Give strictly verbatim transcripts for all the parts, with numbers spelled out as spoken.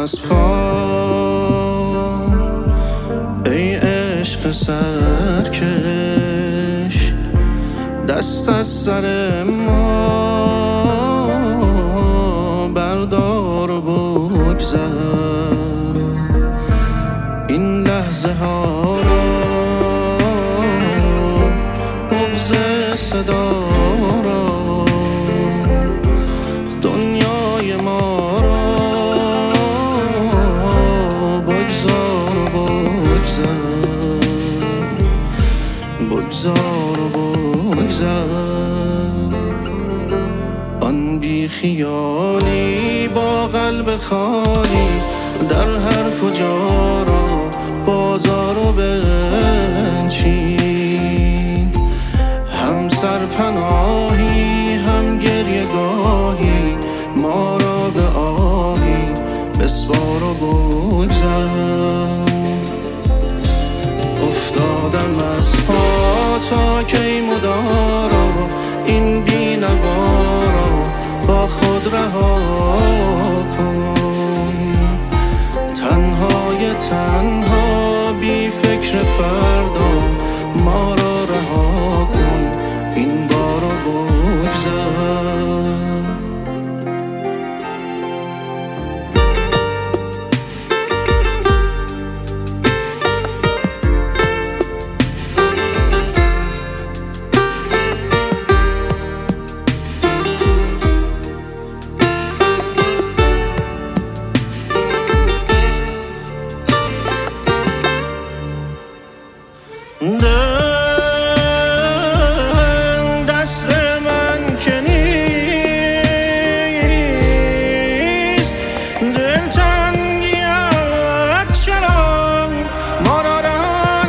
از پا، ای عشق سرکش، دست از سر ما بردار و بگذر. این لحظه ها را، بغض صدا را، دنیای ما را بگذار و بگذر، بگذار و بگذر. آن بی خیالی با قلب خالی، در هر کجا را بازار و بنشین. هم سرپناهی هم گریه گاهی، ما را به آهی بسپار و بگذر. افتادم از پا تا کی مدارا، این بی نوارا با خود رها کن. تنهای تنها بی فکر فردا، ما را رها کن، این بار رو بگذر. دست من که نیست، دلتنگیت چرا ما را رها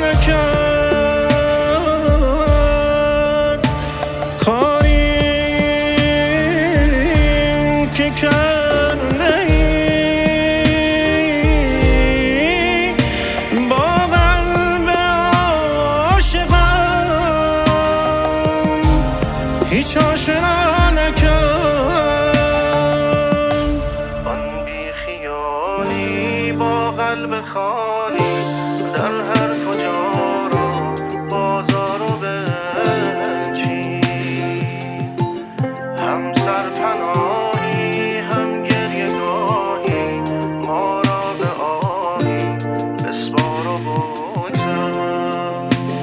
نکرد؟ کاری که کرده ای با هیچ آشنا نکرد. آن بی خیالی با قلب خالی، در هر کجا را بازار و بنشین. هم سرپناهی هم گریه گاهی، ما را به آهی بسپار و بگذر.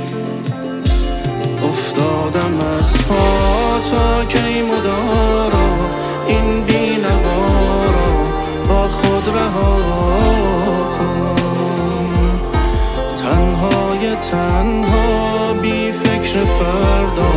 افتادم از پا تا کی مدارا، این بی نوارا با خود رها کن. تنهای تنها بی فکر فردا،